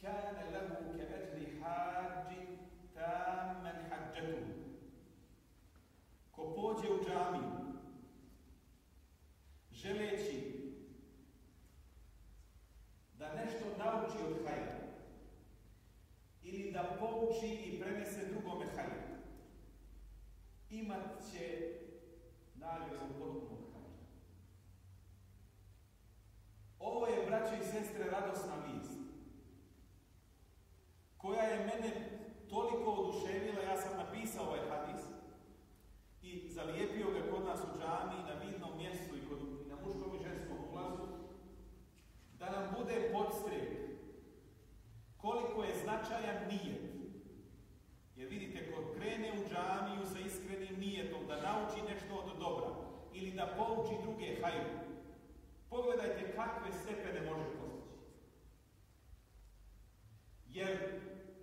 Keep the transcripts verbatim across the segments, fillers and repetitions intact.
كان له كأجر حاج تاما حجته. Ko pođe u džamiju želeći da nešto nauči od hajra ili da pouči i prenese drugome hajra, imat će nagradu potpunog hajra. Ovo je, braće i sestre, radosna vijest koja je mene toliko oduševila. Ja sam napisao ovaj hadis i zalijepio ga kod nas u džamiji na vidnom mjestu i, kod, i na muškom i ženskom ulazu, da nam bude podstrek koliko je značajan nijet. Jer vidite, ko krene u džamiju sa iskrenim nijetom da nauči nešto od dobra ili da pouči druge hajru, pogledajte kakve stepene može postići. Jer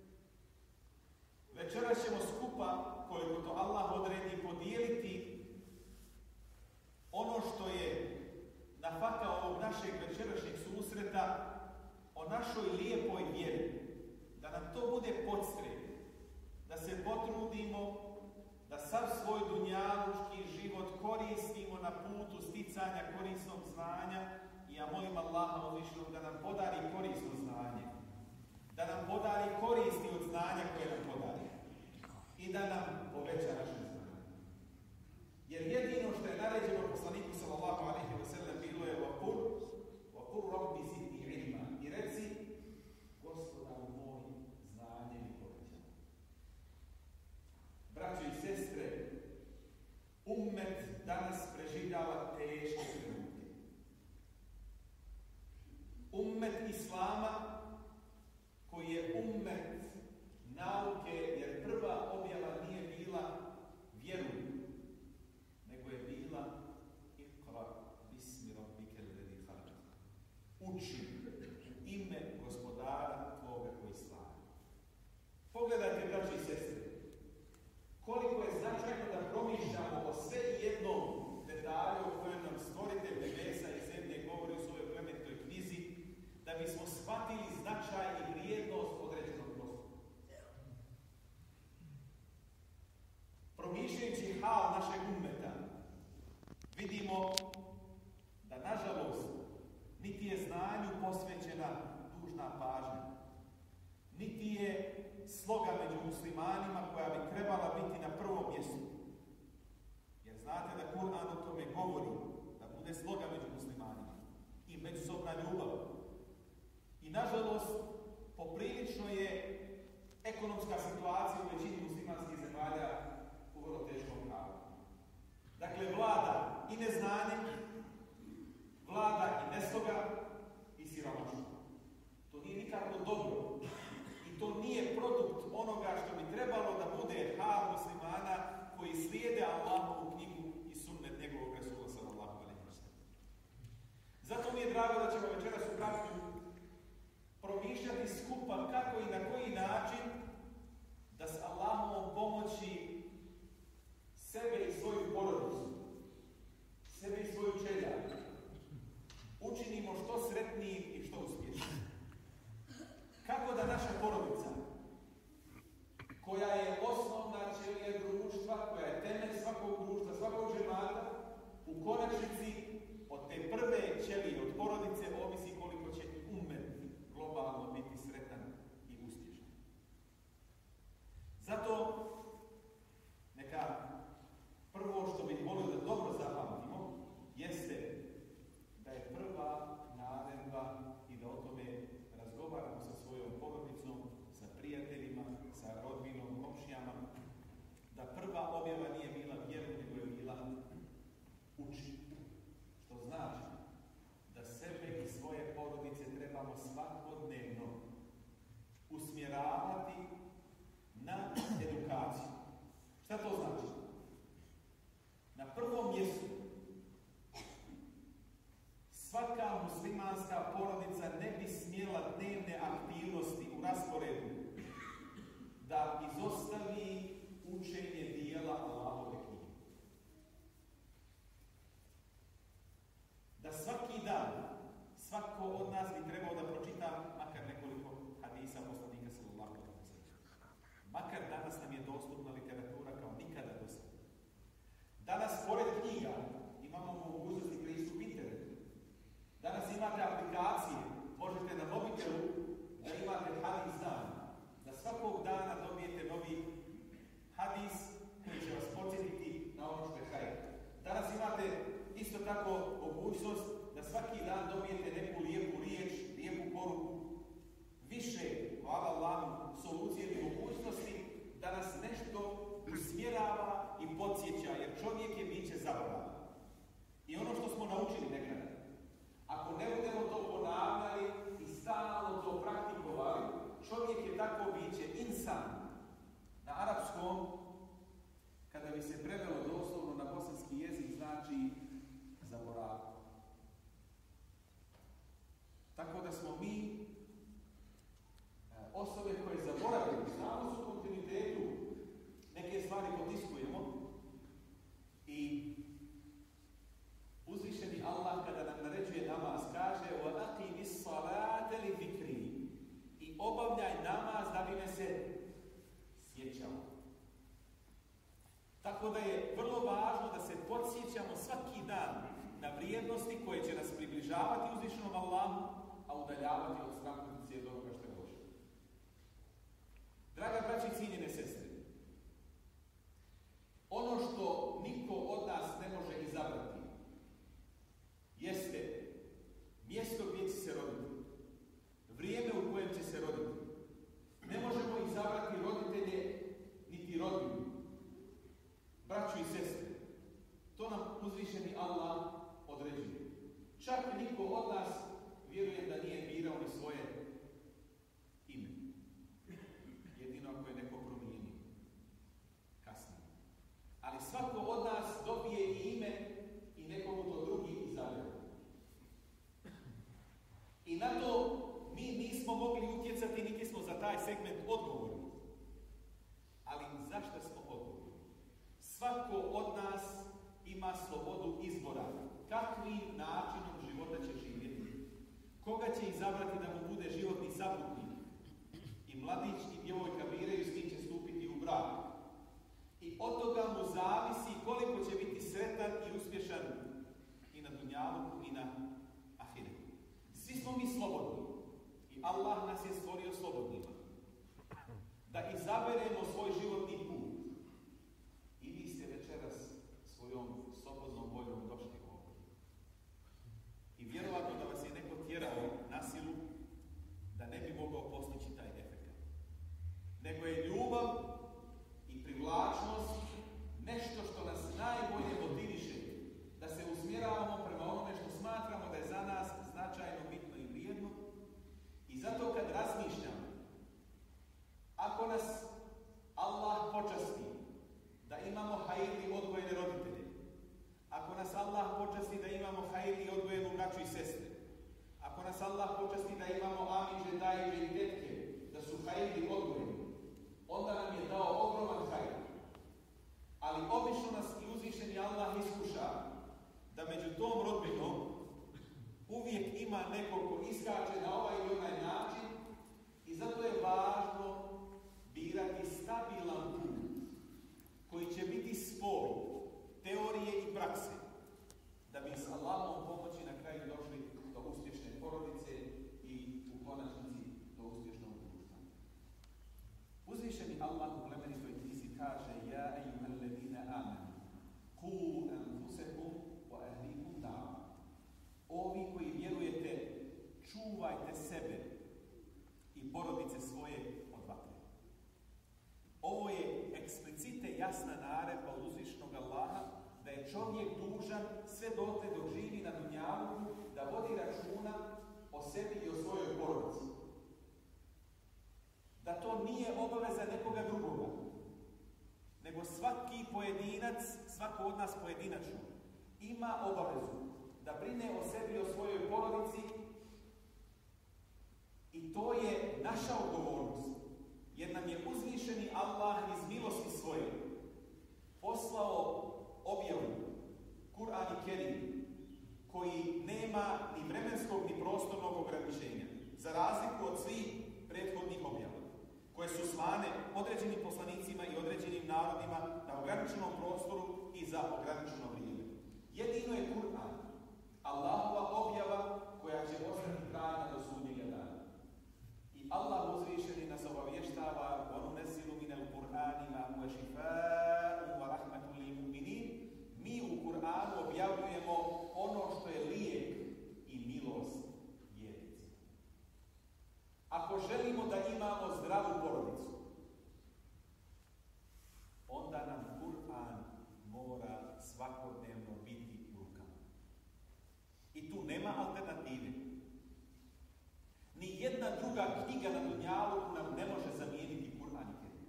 večeras ćemo skupa, koliko to Allah odredi, podijeliti ono što je nafaka ovog našeg večerašnjeg susreta o našoj lijepoj vjeri. Da nam to bude podstrek, da se potrudimo, da sav svoj dunjaluški život koristimo na putu sticanja korisnog znanja. I ja molim Allaha uzvišenog da nam podari korisno znanje, da nam podari koristi od znanja koje nam podari i da nam poveća naše znanje. Jer jedino što je naređeno poslaniku sallallahu alejhi ve sellem bilo je vaqul vaqul rabbi zidni ilma, i reci: Gospodaru moj, znanje mi poveća. Braćo i sestre, ummet danas preživljava teške trenutke. Ummet Islama koji je ummet nauke, jer prva objava nije bila vjeruj, nego je bila Iqra bismi rabbike allezi khalaq. Uči ime gospodara tvoga koji stvara. Pogledajte, braći i sestre, koliko je značajno da promišljamo o sve jednom detalju o kojem nam stvoritelj nebesa i zemlje govori u svojoj plemenitoj knjizi, da bismo shvatili značaj i vrijednost određenog posla. Promišljajući hal našeg ummeta, vidimo da, nažalost, niti je znanju posvećena dužna pažnja, niti je sloga među muslimanima koja bi trebala biti na prvom mjestu. Jer znate da Kur'an o tome govori, da bude sloga među muslimanima i međusobna ljubav. I nažalost, poprilično je ekonomska situacija u većini muslimanskih zemalja u vrlo teškom pravu. Dakle, vlada i neznanje, vlada i nesloga i siromaštvo. To nije nikako dobro. I to nije produkt onoga što bi trebalo da bude hal muslimana koji slijede Allahovu knjigu i sunnet njegovog Resula sallallahu alejhi ve sellem. Zato mi je drago da ćemo večeras u kratku promišljati skupa kako i na koji način da s Allahovom pomoći sebe i svoju porodicu, sebe i svoju čeljaku učinimo što sretnijim i što uspješnijim. Kako da naša porodica, koja je osnovna ćelija društva, koja je temelj svakog društva, svakog džemata, u konačnici od te prve ćelije, od porodice, ovisi koliko će ummet globalno biti sretan i uspješan. Zato neka prvo što bih volio da dobro zapamtimo jeste da je prva naredba i da o tome razgovaramo sa svojom porodicom, sa prijateljima, sa rodbinom, komšijama, da prva objava nije bila vjeru, nego je bila uči. Što znači da sebe i svoje porodice trebamo svakodnevno usmjeravati na edukaciju. Šta to znači? Na prvom mjestu svaka muslimanska porodica ne bi smjela dnevne aktivnosti u rasporedu da izostavi učenje dijela Allahove knjige. Da svaki dan svako od nas bi trebao da pročita makar nekoliko hadisa približavati uzvišenom Allahu, a udaljavati od stranputice od onoga što je loše. Draga braći i cijenjene sestre, ono što niko od nas ne može izabrati jeste mjesto gdje će se roditi, vrijeme u kojem će se roditi. Ne možemo izabrati roditelje niti rodbinu, braću i sestre. To nam uzvišeni Allah određuje. Čak niko od nas, vjerujem, da nije birao ni svoje ime. Jedino ako je neko promijenio kasnije. Ali svako od nas dobije i ime i nekomu to drugi izabere. I na to mi nismo mogli utjecati, niti smo za taj segment odgovorni. Ali zašto smo odgovorni? Svako od nas ima slobodu izbora. Kakvim načinom života će živjeti? Koga će izabrati da mu bude životni saputnik? I mladić i djevojka biraju s kim će stupiti u brak. I od toga mu zavisi koliko će biti sretan i uspješan i na dunjaluku i na ahiretu. Svi smo mi slobodni. I Allah nas je stvorio slobodnima. Da izaberemo svoj životni put. I vi ste večeras svojom slobodnom voljom došli ovdje. I vjerovatno da vas je neko tjerao na silu da ne bi mogao postići taj efekt. Nego je ljubav i privlačnost nešto što nas najbolje motiviše da se usmjeravamo prema onome što smatramo da je za nas značajno, bitno i vrijedno. I zato kad razmišljamo, ako nas Allah počasti da imamo hajirni odgojene roditelje, ako nas Allah počasti da imamo hajirni odgojenu braću i sestre, ako nas Allah počasti da imamo amiđe, dajiđe i tetke, da su hajirni odgojeni, onda nam je dao ogroman hajir. Ali obično nas i uzvišeni Allah iskuša da među tom rodbinom uvijek ima neko ko iskače na ovaj ili onaj način i zato je važno birati stabilan put koji će biti spoj teorije i prakse da bi s Allahom pomoći na kraju došli do uspješne porodice i u konačnici do uspješnog društva. Uzvišeni Allah u plemenitoj knjizi kaže: Ja ejuhallezina amanu qu anfusakum wa ahlikum nara. Ovi koji vjerujete, čuvajte sebe i porodice svoje od vatre. Ovo je eksplicite jasna naredba od uzvišenog Allaha da je čovjek dužan sve dotle dok živi na dunjaluku da vodi računa o sebi i o svojoj porodici. Da to nije obaveza nekoga drugoga, nego svaki pojedinac, svako od nas pojedinačno, ima obavezu da brine o sebi i o svojoj porodici i to je naša odgovornost. Jer nam je uzvišeni Allah iz milosti svoje poslao objavu, Kur'an i Kerim, koji nema ni vremenskog ni prostornog ograničenja, za razliku od svih prethodnih objava, koje su slane određenim poslanicima i određenim narodima na ograničenom prostoru i za ograničeno vrijeme. Jedino je Kur'an, Allahova objava koja će ostati trajna do sudnjega dana. I Allah uzvišeni nas obavještava: وَنُنَزِّلُ مِنَ الْقُرْآنِ مَا هُوَ شِفَاءٌ وَرَحْمَةٌ لِلْمُؤْمِنِينَ. Mi u Kur'anu objavljujemo ono što je lijek i milost vjernicima. Ako želimo da imamo zdravu porodicu, onda nam Kur'an mora svakodnevno biti u rukama. I tu nema alternative. Ni jedna druga knjiga na dunjaluku nam ne može zamijeniti Kur'an i Kerim.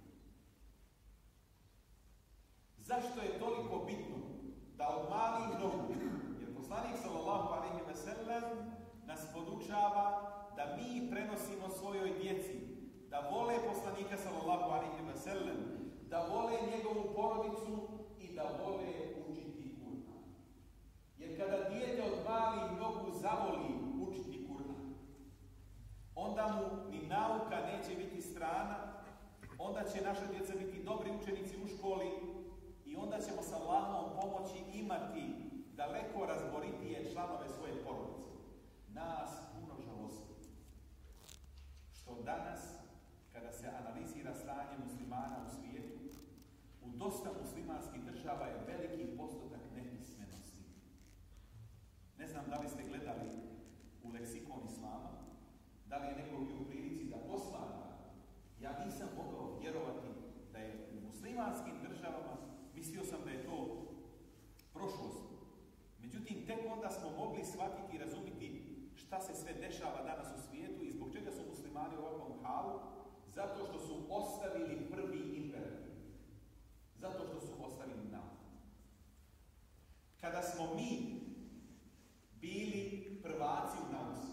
Zašto je toliko bitno da od malih nogu, jer poslanik sallallahu alejhi ve sellem nas podučava da mi prenosimo svojoj djeci, da vole poslanika sallallahu alejhi ve sellem, da vole njegovu porodicu i da vole učiti Kur'an. Jer kada dijete od malih nogu zavoli učiti Kur'an, onda mu ni nauka neće biti strana, onda će naša djeca biti dobri učenici u školi i onda ćemo sa Allahom pomoći imati daleko razboritije članove svoje porodice. nas puno žalosti što danas, kada se analizira stanje muslimana u svijetu, u dosta muslimanskih država je veliki postotak nepismenosti. Ne znam da li ste gledali u leksikon islama, da li je neko bio u prilici da posmatra. Ja nisam mogao vjerovati da je u muslimanskim državama, mislio sam da je to prošlost. Međutim, tek onda smo mogli shvatiti i razumjeti šta se sve dešava danas u svijetu i zbog čega su muslimani u ovakvom halu. Zato što su ostavili prvi imperativ. Zato što su ostavili nauku. Kada smo mi bili prvaci u nauci,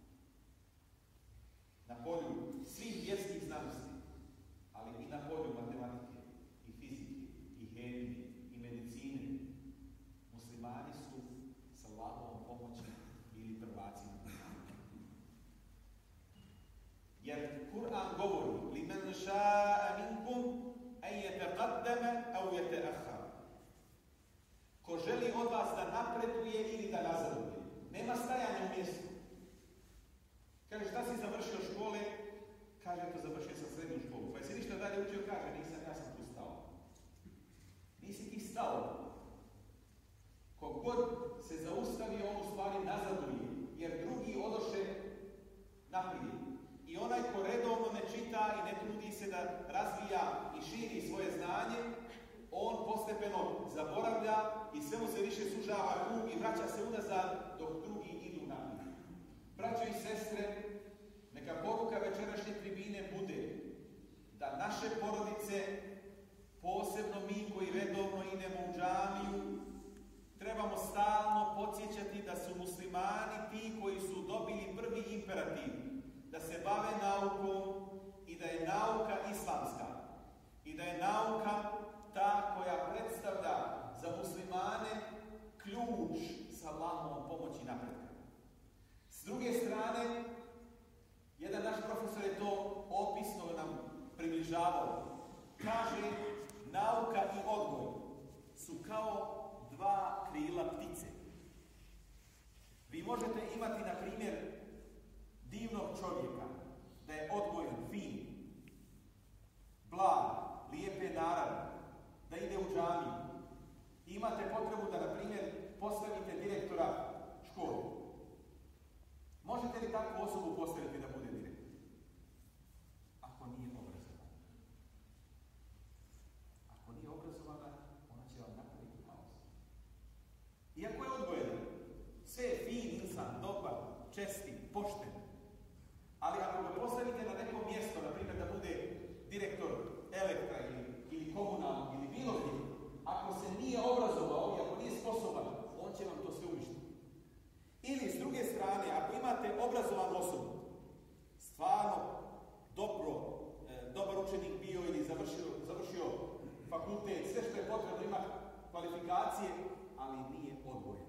na polju svih vjerskih znanosti, ali i na polju matematike, i fizike, i hemije, i medicine, muslimani su sa Allahovom pomoći bili prvaci. Jer Kur'an govori limen ša'a minkum an yataqaddama aw yata'akhkhar. Ko želi od vas da napreduje ili da nazaduje, nema stajanja u mjestu. Kaže, šta si završio škole? Kaže, to završio sam srednju školu. Pa jesi ništa dalje učio? Kaže, nisam, ja sam tu stao. Nisi ti stao. Kogod se zaustavi, on u stvari nazaduje, jer drugi odoše naprijed. I onaj ko redovno ne čita i ne trudi se da razvija i širi svoje znanje, on postepeno zaboravlja i sve mu se više sužava krug i vraća se unazad dok drugi idu naprijed. Braćo i sestre, neka poruka večerašnje tribine bude da naše porodice, posebno mi koji redovno idemo u džamiju, trebamo stalno podsjećati da su muslimani ti koji su dobili prvi imperativ, da se bave naukom i da je nauka islamska i da je nauka ta koja predstavlja za muslimane ključ sa Allahovom pomoći napretka. S druge strane, jedan naš profesor je to opisno nam približavao. Kaže, nauka i odgoj su kao dva krila ptice. Vi možete imati, na primjer, divnog čovjeka, da je odgojen, fin, blag, lijepe naravi, da ide u džamiju. Imate potrebu da, na primjer, postavite direktora škole. Možete li takvu osobu postaviti da bude direktor? Ako nije obrazovana. Ako nije obrazovana, ona će vam napraviti kaos. Iako je odgojena, sve je fin insan, dobar, čestit, pošten. Ali ako ga postavite na neko mjesto, na primjer da bude direktor Elektra ili, ili komunalnog ili bilo gdje, ako se nije obrazovao i ako nije sposoban, on će vam to sve uništiti. Ili s druge strane, ako imate obrazovan osobu, stvarno dobro, e, dobar učenik bio ili završio, završio fakultet, sve što je potrebno, ima kvalifikacije, ali nije odgojen.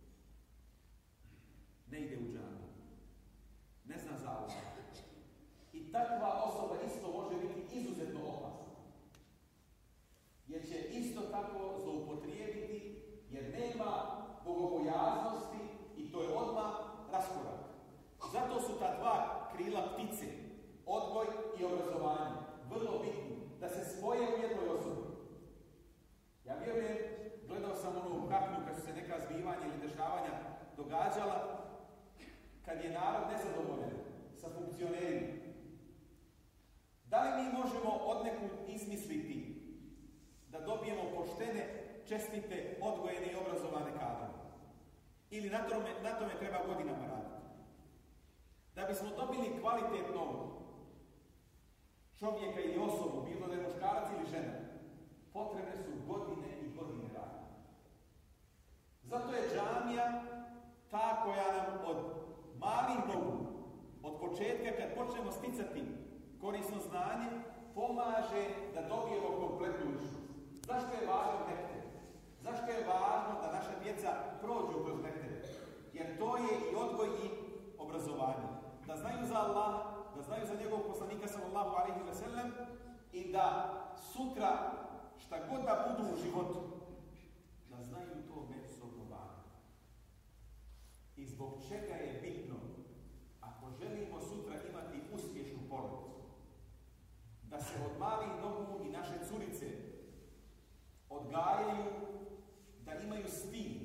Ne ide u džamiju. Ne zna za Allah. I takva osoba isto može biti izuzetno opasna. Jer će isto tako zloupotrijebiti, jer nema bogobojaznosti i to je odmah raskorak. Zato su ta dva krila ptice, odgoj i obrazovanje, vrlo bitni, da se spoje u jednoj osobi. Ja vjerujem, gledao sam onu kapnju kad su se neka zbivanja ili dešavanja događala, kad je narod nezadovoljan sa funkcionerima. Da li mi možemo od nekud izmisliti da dobijemo poštene, čestite, odgojene i obrazovane kadre? Ili na tome, na tome treba godinama raditi? Da bismo dobili kvalitetnog čovjeka ili osobu, bilo da je muškarac ili žena, potrebne su godine i godine rada. Zato je džamija ta koja nam od malih nogu, od početka kad počnemo sticati korisno znanje, pomaže da dobijemo kompletnu ličnost. Zašto je važno mekteb? Zašto je važno da naša djeca prođu kroz mekteb? Jer to je i odgoj i obrazovanje. Da znaju za Allah, da znaju za njegovog poslanika sallallahu alejhi ve sellem i da sutra šta god da budu u životu, da znaju to međusobno važno. Iz zbog čega je bitno, ako želimo sutra imati uspješnu porodicu, da se od malih nogu i naše curice odgajaju da imaju stid,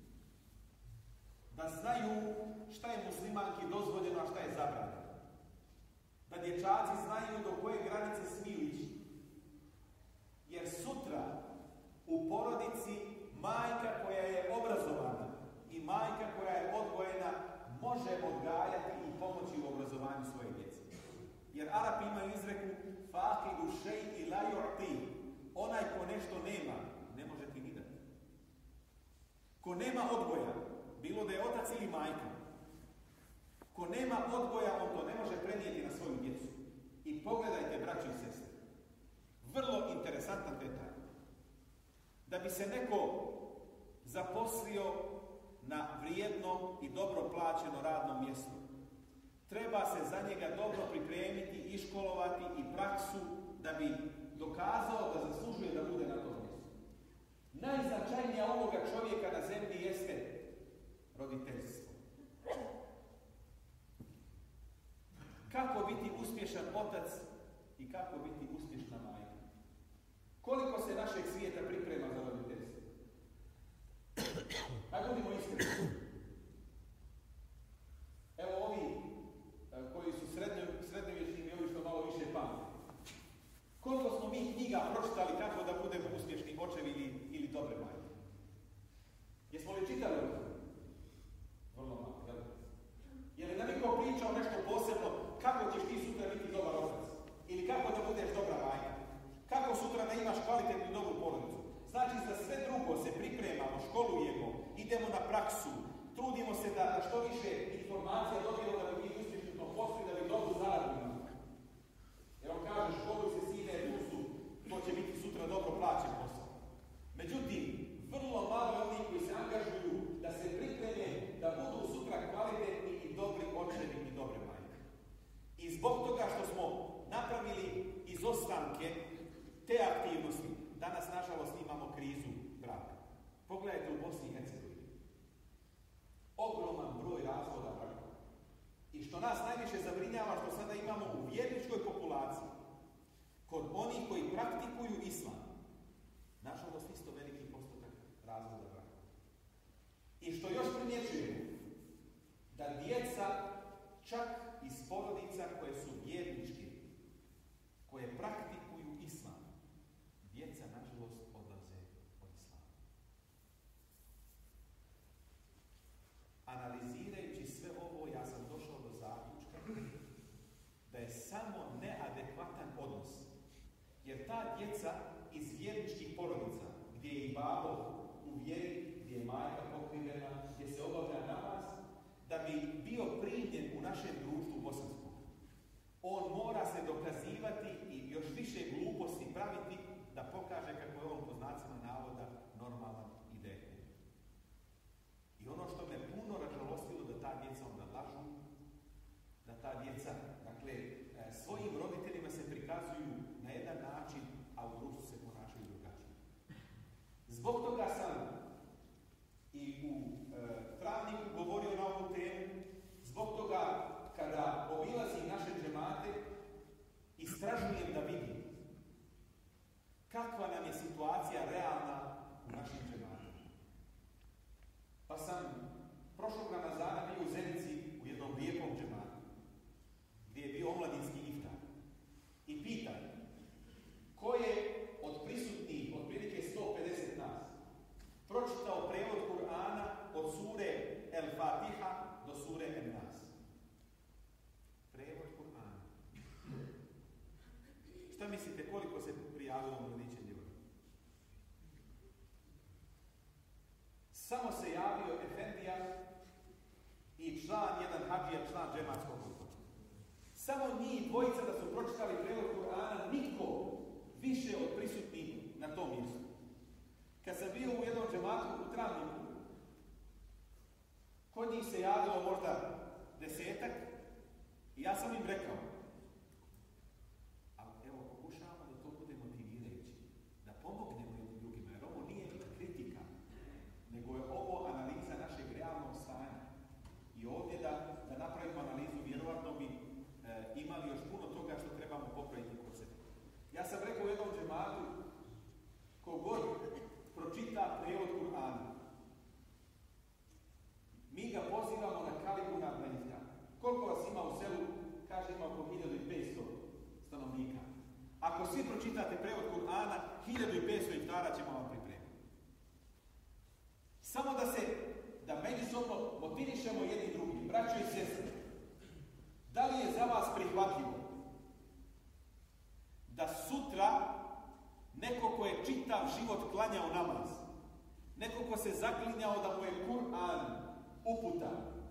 da znaju šta je muslimanki dozvoljeno, a šta je zabranjeno. Da dječaci znaju do koje granice smiju ići. Jer sutra u porodici majka koja je obrazovana i majka koja je odgojena može odgajati i pomoći u obrazovanju svoje djece. Jer Arapi imaju izreku faqidu shay'i la yu'ti. Onaj ko nešto nema, ne može ti ni dati. Ko nema odgoja, bilo da je otac ili majka, ko nema odgoja, on to ne može prenijeti na svoju djecu. I pogledajte, braći i sestre, vrlo interesantan detalj. Da bi se neko zaposlio na vrijedno i dobro plaćeno radno mjesto, treba se za njega dobro pripremiti, iškolovati i praksu da bi dokazao da zaslužuje da bude na tom mjestu. Najznačajnija uloga čovjeka na zemlji jeste roditeljstvo. Kako biti uspješan otac i kako biti uspješna majka? Koliko se našeg svijeta priprema za roditeljstvo? Hajde budimo iskreni. Evo ovi koji su srednjo, srednjovječni i ovi što malo više pamte. Koliko smo mi knjiga pročitali kako da budemo uspješni očevi ili, ili dobre majke? Jesmo li čitali ovo? Vrlo malo, jel? Je li nam niko pričao nešto posebno kako ćeš ti sutra biti dobar otac? Ili kako da budeš dobra majka? Kako sutra da imaš kvalitetnu i dobru porodicu? Znači, za sve drugo se pripremamo, školujemo, idemo na praksu, trudimo se da što više informacija dobijemo da bi mi uspješni u tom poslu i da bi dobru zaradu imali. Jer on kaže, školuj se sine, tu su, to će biti sutra dobro plaćen posao. Međutim, vrlo malo je onih koji se angažuju da se pripreme, da budu sutra kvalitetni i dobri očevi i dobre majke. I zbog toga što smo napravili izostanke te aktivnosti, danas, nažalost, imamo krizu braka. Pogledajte u Bosni i Hercegovini. Ogroman broj razvoda braka. I što nas najviše zabrinjava, što sada imamo u vjerničkoj populaciji, kod onih koji praktikuju islam, nažalost, isto veliki postotak razvoda braka. I što još primjećujemo, da djeca, čak iz porodica koje su vjerničke, koje praktikuju islam, djeca, nažalost, odlaze od islama. Analizirajući sve ovo, ja sam došao do zaključka da je samo neadekvatan odnos. Jer ta djeca iz vjerničkih porodica, gdje je i babo u vjeri, gdje je majka pokrivena, gdje se obavlja namaz, da bi bio primljen u našem društvu bosanskom, on mora se dokazivati i još više gluposti praviti da pokaže kako je on po znacima navoda normalan i da je human. I ono što me puno ražalostilo, da ta djeca onda lažu, da ta djeca, dakle, svojim roditeljima se prikazuju na jedan način, a u društvu se ponašaju drugačije. Zbog toga sam i u e, Travniku govorio na ovu temu, zbog toga kada obilazim naše džemate, istražujem da vidim kakva nam je situacija realna u našim džematima. Pa sam prošlog Ramazana bio u Zenici u jednom lijepom džematu, gdje je bio omladinski iftar. I pitam, ko je od prisutnih, otprilike sto pedeset nas, pročitao prevod Kur'ana od sure El Fatiha do sure El Nas? Prevod Kur'ana. Šta mislite, koliko se prijavilo mladića djevojka? Samo se javio efendija i član, jedan hadžija, član džematskog odbora. Samo njih dvojica da su pročitali prevod Kur'ana, niko više od prisutnih na tom mjestu. Kad sam bio u jednom džematu u Travniku, kod njih se javilo možda desetak i ja sam im rekao, ali evo, pokušavamo da to bude motivirajući, da pomognemo jednim drugima, jer ovo nije kritika, nego je ovo analiza našeg realnog stanja. pročitate prevod Kur'ana, hiljadu i petsto iftara ćemo vam pripremiti. Samo da se, da međusobno motivišemo jedni drugi, braćo i sestre. Da li je za vas prihvatljivo da sutra neko ko je čitav život klanjao namaz, neko ko se zaklinjao da mu je Kur'an uputa,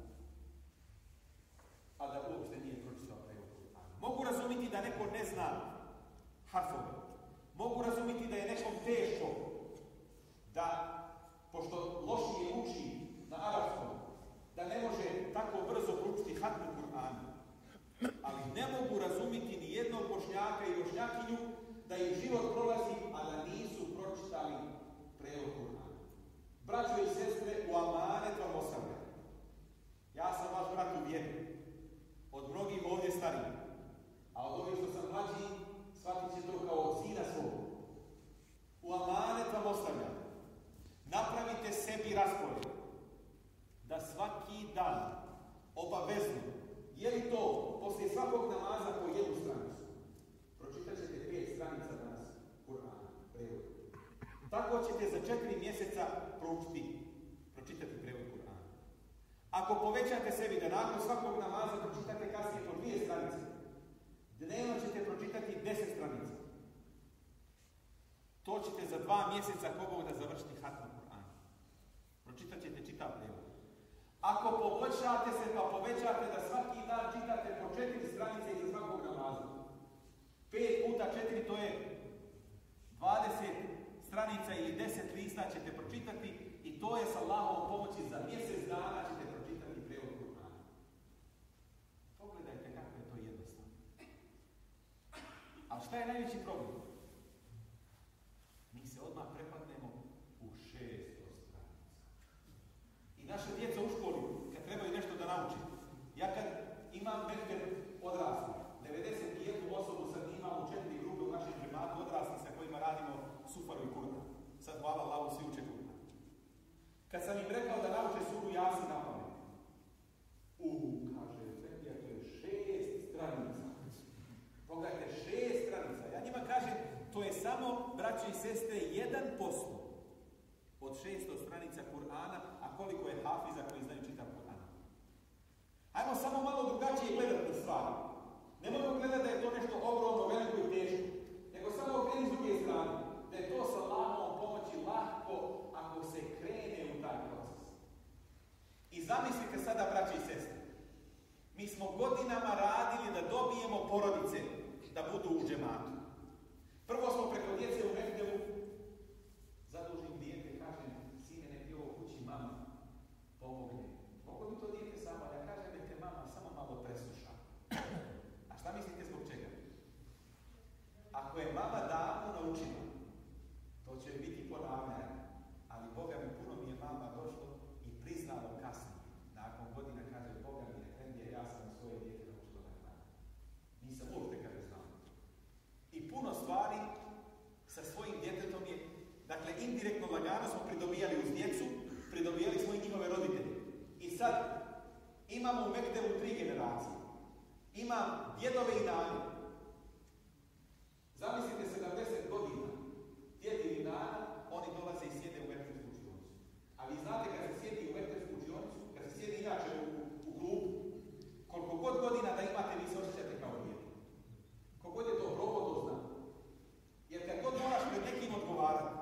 a da uopšte nije pročitao prevod Kur'ana? Mogu razumjeti da neko ne zna harfove. Mogu razumjeti da je nekom teško da, pošto lošije uči na arapskom, da ne može tako brzo proučiti hatmu Kur'ana. Ali ne mogu razumjeti ni jednog bošnjaka i bošnjakinju da im život prolazi, a da nisu pročitali prevod Kur'ana. Braćo i sestre, u amanet vam ostavljam. Ja sam vaš brat u vjeri. Od mnogih ovdje starijih. A od ovih što sam mlađi, shvatit će to kao od sina svog. U amanet vam ostavljam. Napravite sebi raspored da svaki dan obavezno, je li to poslije svakog namaza po jednu stranicu, pročitat ćete pet stranica danas Kur'ana, prevod. Tako ćete za četiri mjeseca proučiti, pročitati prevod Kur'ana. Ako povećate sebi da nakon svakog namaza pročitate kasnije po dvije stranice, dnevno ćete pročitati deset stranica. To ćete za dva mjeseca kogod da završiti hatmu Kur'ana. Pročitat ćete čitav prevod. Ako poboljšate se pa povećate da svaki dan čitate po četiri stranice iza svakog namaza. Pet puta četiri to je dvadeset stranica ili deset lista ćete pročitati i to je sa Allahovom pomoći za mjesec dana ćete pročitati prevod Kur'ana. Pogledajte kako je to jednostavno. A šta je najveći problem? Mi se odmah prepadnemo u šesto stranica. I naše djeca u školi, kad trebaju nešto da nauči, ja kad imam mekteb odrasli, devedeset jednu osobu sad imam u četiri grupe u našem džematu odrasli sa kojima radimo sufaru i Kur'an. Sad hvala Allahu svi uče Kur'an. Kad sam im rekao da nauče suru Jasin na pamet, uhu, kaže, Efendija, to je šest stranica. Pogledajte, šest stranica. Ja njima kažem, to je samo, braćo i sestre, jedan posto od šesto stranica Kur'ana, a koliko je hafiza koji znaju čitav Kur'an. Ajmo samo malo drugačije gledati na stvari. Ne moramo gledati da je to nešto ogromno, veliko i teško, nego samo okreni s druge strane. Da je to sa Allahovom pomoći lahko ako se krene u taj proces. I zamislite sada, braći i sestre, mi smo godinama radili da dobijemo porodice da budu u džematu. Prvo smo preko djece u Mektebu, zadužim dijete, kažem, sine, nek ti ovo kući mama pomogne. Mogu bi to dijete samo, ja kažem, nek te mama samo malo presluša. A šta mislite zbog čega? Ako je mama davno naučila, to će biti ponavljanje, ali Boga mi, puno mi je mama došlo i priznalo kasnije. Nakon godina kaže, Boga mi, Efendija, ja sam svoje dijete naučila da klanja. Nisam uopšte kada znao. I puno stvari sa svojim djetetom je, dakle, indirektno lagano smo pridobijali uz djecu, pridobijali smo i njihove roditelje. I sad imamo u Mektebu tri generacije. Imam djedove i nane. Zamislite sedamdeset godina, djedi i nana, oni dolaze i sjede u Mektebsku učionicu. A vi znate kad se sjedi u Mektebsku učionicu, kad se sjedi inače u, u klubu, koliko god godina da imate, vi se osjećate kao djede. Kogod je to probao, to zna. Jer kad god moraš pred nekim odgovarati,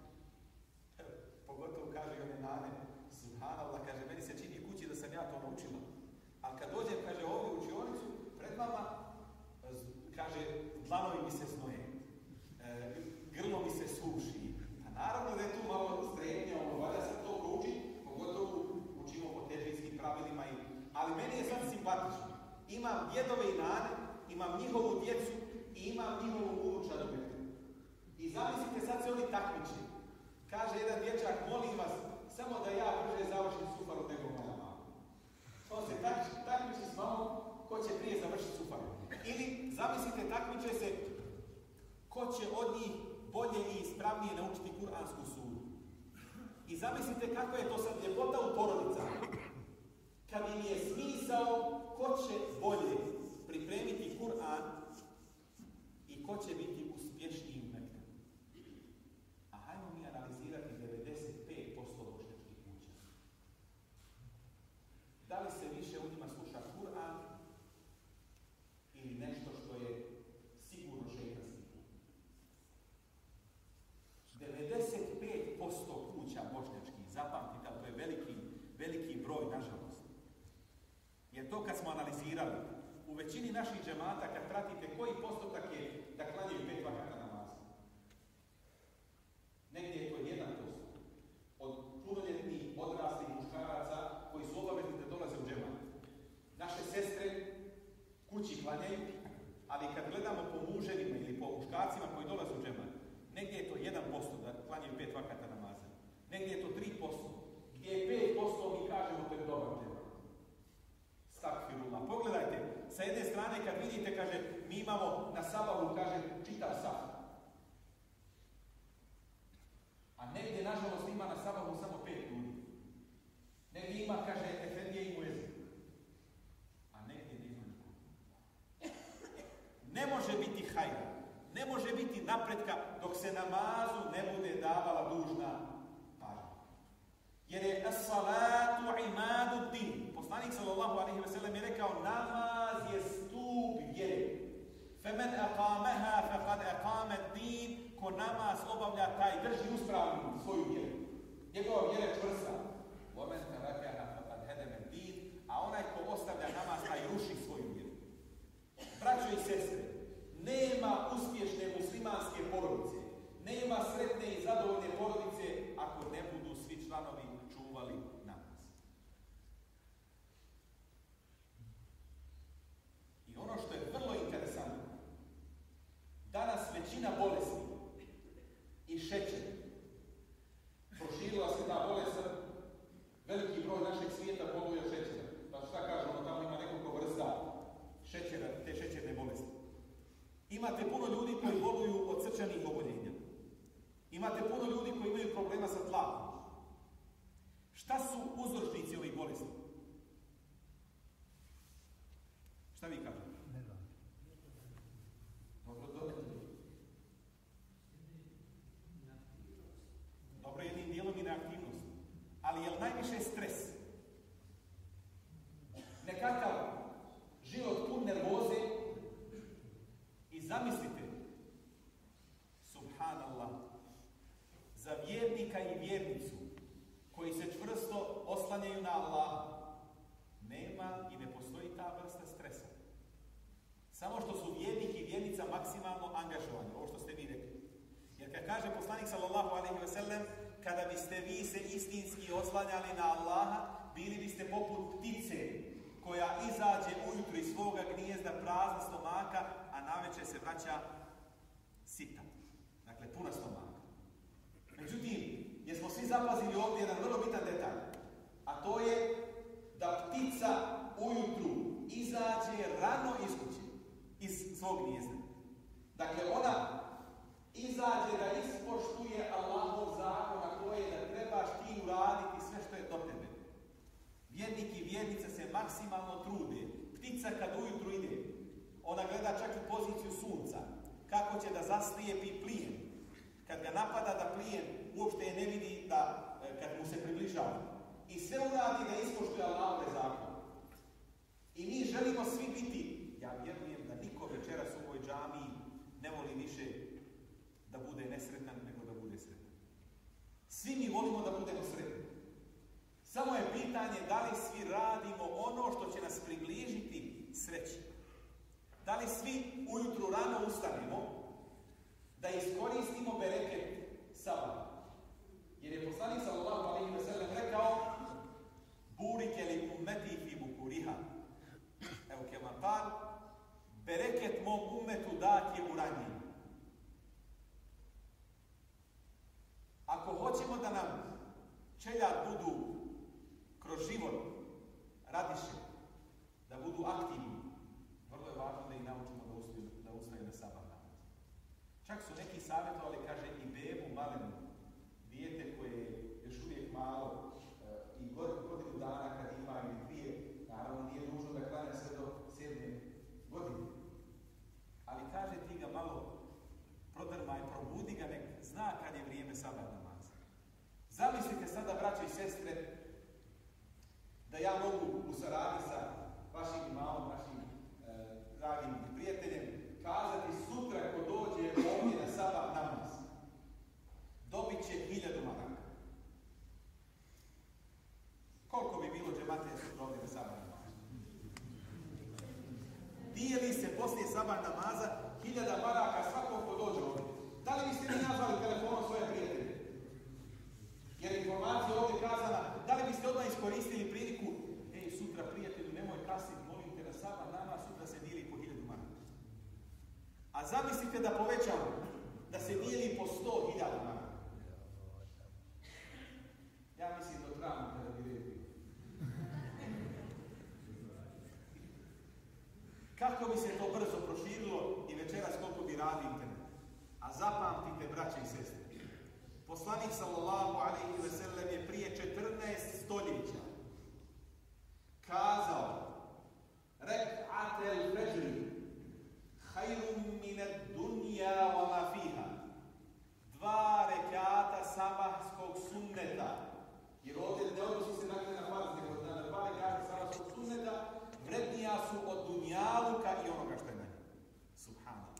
pogotovo kaže one nane, subhanallah, kaže, meni se čini kući da sam ja to naučila. Ali kad dođem, kaže, ovdje u učionicu, pred vama, kaže, dlanovi mi se znoje, e, grlo mi se suši. A naravno da je tu malo strepnja, ono, valja se to prouči, pogotovo učimo po težijskim pravilima. I, ali meni je sad simpatično. Imam djedove i nane, imam njihovu djecu i imam njihovu unučadu Mektebu. I zamislite, sad se oni takmiče. Kaže jedan dječak, molim vas, samo da ja brže završim sufaru nego moja mama. On se takmiči s mamom, ko će prije završiti sufaru. Ili, zamislite, takmiče se, ko će od njih bolje i ispravnije naučiti Kur'ansku suru. I zamislite kako je to sad ljepota u porodicama. Kad im je smisao ko će bolje pripremiti Kur'an i ko će biti uspješniji klanjaju, ali kad gledamo po muževima ili po muškarcima koji dolaze u džemat, negdje je to jedan posto da klanjaju pet vakata namaza. Negdje je to tri posto. Gdje je pet posto mi kažemo to je dobar džemat. Stakfirullah. Pogledajte, sa jedne strane kad vidite, kaže, mi imamo na sabahu, kaže, čitav saf. A negdje, nažalost, ima na sabahu samo pet ljudi. Negdje ima, kaže, efendije i muezin. A negdje nema nikoga. Ne može biti hajra, ne može biti napretka dok se namazu ne bude davala dužna pažnja. Jer je as-salatu imadu din. Poslanik sallallahu alejhi ve sellem je rekao, namaz je stup vjere. Femen aqamaha faqad aqama ad-din. Ko namaz obavlja, taj drži uspravnu svoju vjeru. Njegova vjera je čvrsta. Omen tarakaha faqad hadama ad-din. A onaj ko ostavlja namaz, taj ruši svoju vjeru. Braćo i sestre, nema uspješne muslimanske porodice, nema sretne i zadovoljne porodice ako ne budu svi članovi čuvali namaz. I ono što je vrlo interesantno, danas većina bolesti i šećer, proširila se ta bolest, veliki broj našeg svijeta boluje od šećera. Pa šta kažemo, tamo ima nekoliko vrsta šećera, te šećerne bolesti. Imate puno ljudi koji boluju od srčanih oboljenja. Imate puno ljudi koji imaju problema sa tlakom. Šta su uzročnici ovih bolesti? Šta vi kažete? Ne znam. Dobro, dobro. Dobro, jednim dijelom i neaktivnost. Ali je li najviše stres? Nekakav život pun nervoze i zamislite, subhanallah, za vjernika i vjernicu koji se čvrsto oslanjaju na Allaha, nema i ne postoji ta vrsta stresa. Samo što su vjernik i vjernica maksimalno angažovani, ovo što ste vi rekli. Jer kad kaže poslanik sallallahu alejhi ve sellem, kada biste vi se istinski oslanjali na Allaha, bili biste poput ptice koja izađe ujutro iz svoga gnijezda prazna stomaka, a navečer se vraća sita. Dakle, puna stomaka. Međutim, jesmo svi zapazili ovdje jedan vrlo bitan detalj, a to je da ptica ujutru izađe rano iz kuće, iz svog gnijezda. Dakle, ona izađe da ispoštuje Allahov zakon, a to je da trebaš ti uraditi sve što je do tebe. Vjernik i vjernica se maksimalno trude. Ptica kad ujutru ide, ona gleda čak i poziciju sunca, kako će da zaslijepi plijen. Kad ga napada da plijen uopšte je ne vidi da, kad mu se približava. I sve uradi da ispoštuje Allahove zakon. I mi želimo svi biti, ja vjerujem da niko večeras u ovoj džamiji ne voli više da bude nesretan nego da bude sretan. Svi mi volimo da budemo sretni. Samo je pitanje da li svi radimo ono što će nas približiti sreći. Da li svi ujutru rano ustanemo da iskoristimo bereket sabah. Jer je poslanik sallallahu alejhi ve sellem rekao burike li ummeti fi bukuriha. Evo kema kal, bereket mom ummetu dat je u ranji. Ako hoćemo da nam čeljad budu kroz život radiše, da budu aktivni, vrlo je važno da ih naučimo da ustaju, da ustaju na sabah namaz. Čak su neki savjetovali, kaže, i bebu malenu, dijete koje je još uvijek malo e, i godinu dana kad ima ili dvije, naravno nije nužno da klanja sve do sedme godine. Ali kaže ti ga malo prodrmaj, probudi ga, nek zna kad je vrijeme sabah namaza. Zamislite sada, braće i sestre, da ja mogu u saradnji sa vašim imamom, našim e, dragim prijateljem, kazati sutra ko dođe ovdje na sabah namaz, dobit će hiljadu maraka. Koliko bi bilo džemate sutra ovdje na sabah namaz? Dijeli se poslije sabah namaza hiljada maraka svakom ko dođe ovdje. Da li biste vi nazvali telefonom svoje prijatelje? Jer informacija ovdje kazana, da li biste odmah iskoristili priliku, ej, sutra prijatelju, nemoj kasniti, molim te na sabah namaz, sutra se dijeli po hiljadu maraka. A zamislite da povećamo, da se dijeli po sto hiljada maraka. Ja mislim do travnika kada bi rekli. Kako bi se to brzo proširilo i večeras koliko bi radi internet. A zapamtite, braće i sestre, poslanik sallallahu alejhi ve sellem je prije četrnaest stoljeća kazao: Rek'atel fajri khayrun min ad-dunya wa ma fiha. Dva rekata sabahskog sunneta. Jer ovdje ne odnosi se dakle na farz, nego na dva rekata sabahskog sunneta vrednija su od dunjaluka i onoga što je na njemu. Subhanallah.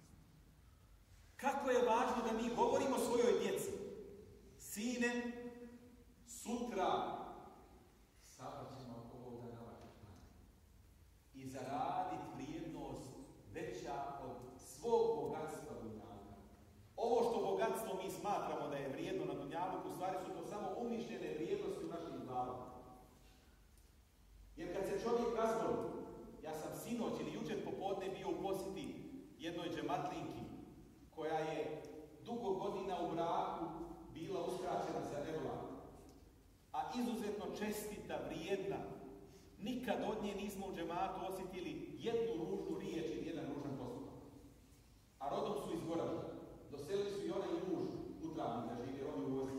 Kako je važno da mi govorimo svojoj djeci: sine, sutra sabat ćemo ovo da navakati i zaraditi vrijednost veća od svog bogatstva dunjaluka. Ovo što bogatstvo mi smatramo da je vrijedno na dunjaluku, u stvari su to samo umišljene vrijednosti u našim glavama. Jer kad se čovjek razboli, ja sam sinoć ili jučer popodne bio u posjeti jednoj džematlinki koja je dugo godina u braku bila uskraćena za evlad, a izuzetno čestita, vrijedna. Nikad od nje nismo u džematu osjetili jednu ružnu riječ ili jedan ružan postupak. A rodom su iz Goraža. Doselili su i onaj muž u Travnika, živi on u Vozi.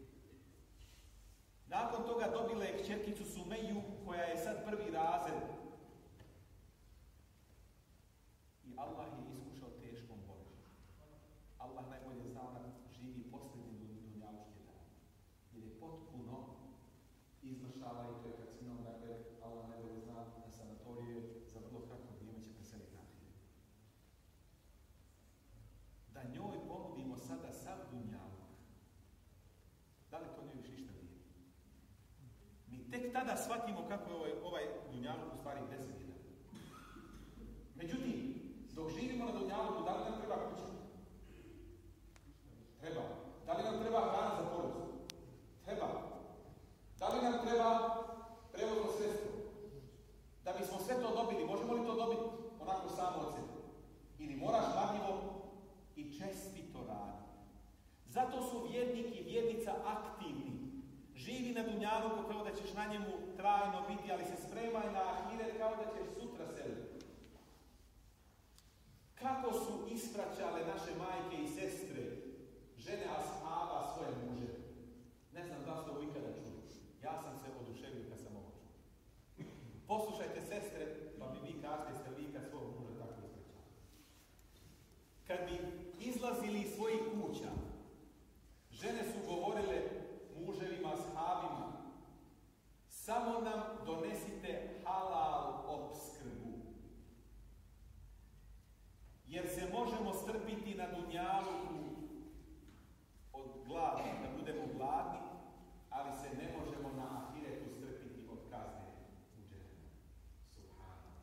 Nakon toga dobila je kćerkicu Sumeju, koja je sad prvi razred. I Allah je iskušao teškom bolešću. Allah najbolje zna, ona živi posljednji dunjaluški dan. Jer je potpuno izmršala i to je karcinom, dakle, Allah najbolje zna, na sanatoriju za vrlo kratko vrijeme će preseliti na Ahiret. Da njoj ponudimo sada sav dunjaluk, da li to njoj više išta vrijedi? Mi tek tada shvatimo kako je ovaj, ovaj dunjaluk u stvari desetina. Međutim, dok živimo na dunjaluku, da li nam treba kuća? Treba. Da li nam treba hrana za porodicu? Treba. Da li nam treba prevozno sredstvo? Da bismo sve to dobili, možemo li to dobiti onako samo od sebe? Ili moraš marljivo i čestito raditi? Zato su vjernik i vjernica aktivni. Živi na dunjaluku kao da ćeš na njemu trajno biti, ali se spremaj na ahiret kao da ćeš sutra seliti. Kako su ispraćale naše majke i sestre, žene ashaba, svoje muže? Ne znam da ste ovo ikada čuli. Ja sam se oduševio kad sam ovo čuo. Poslušajte, sestre, pa mi vi kažete, ste vi kad svog muža tako ispraćali. Kad bi izlazili iz svojih kuća, žene su govorile muževima, ashabima: samo nam donesite halal opskrbu. Jer se možemo strpiti na dunjaluku od gladi, da budemo gladni, ali se ne možemo na ahiretu strpiti od kazne u džehennemu. Subhanallah.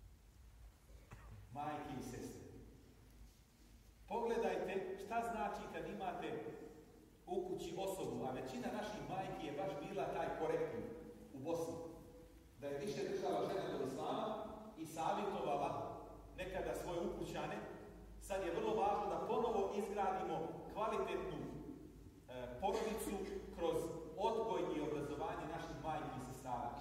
Majke i sestre, pogledajte šta znači kad imate u kući osobu, a većina naših majki je baš bila taj korektiv u Bosni, da je više držala žena do islama i savjetovala nekada svoje ukućane. Sad je vrlo važno da ponovo izgradimo kvalitetnu e, porodicu kroz odgoj i obrazovanje naših majki i sestara.